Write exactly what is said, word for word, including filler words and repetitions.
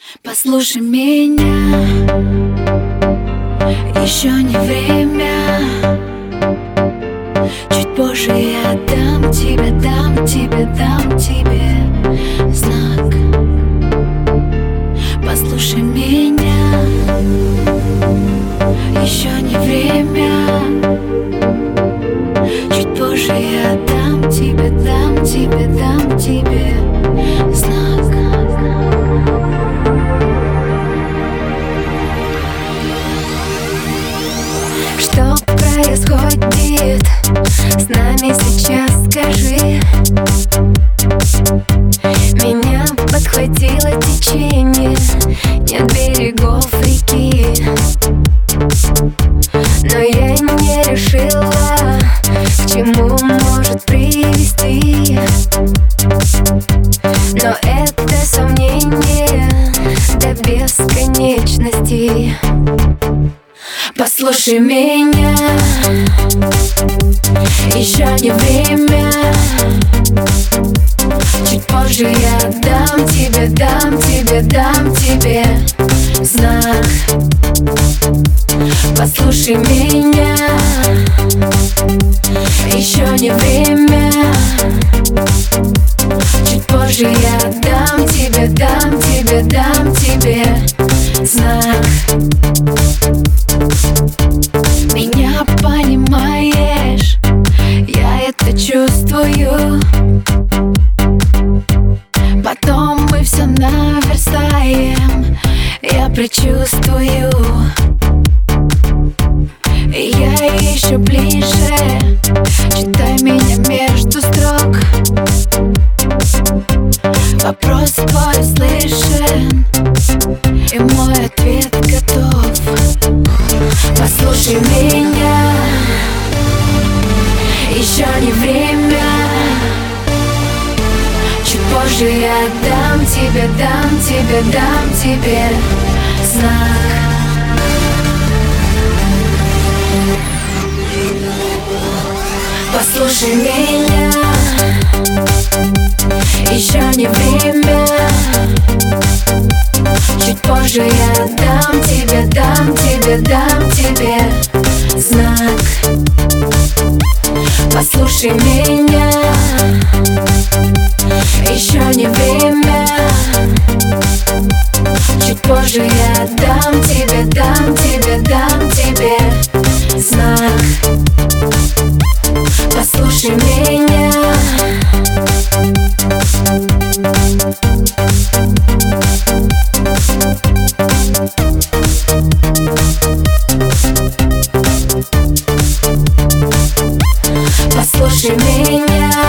Послушай меня, еще не время. Чуть позже я дам тебе, дам тебе, дам тебе знак. Послушай меня, еще не время. Чуть позже я дам тебе, дам тебе, дам тебе знак. Что происходит с нами сейчас, скажи? Меня подхватило течение, нет берегов реки. Но я не решила, к чему может привести. Но это сомнение до бесконечности. Послушай меня, еще не время. Чуть позже я дам тебе, дам тебе, дам тебе знак. Послушай меня, еще не время. Чуть позже я дам тебе, дам тебе, дам тебе знак. Меня понимаешь, я это чувствую. Потом мы все наверстаем, я предчувствую. И я еще ближе, читай меня между строк. Вопрос твой слышен, и мой ответ готов. Послушай меня, еще не время. Чуть позже я дам тебе, дам тебе, дам тебе знак. Послушай меня, еще не время. Чуть позже я дам тебе, дам тебе, дам тебе знак. Послушай меня, еще не время. Чуть позже я дам тебе, дам тебе, дам тебе знак. Послушай меня. Послушай меня.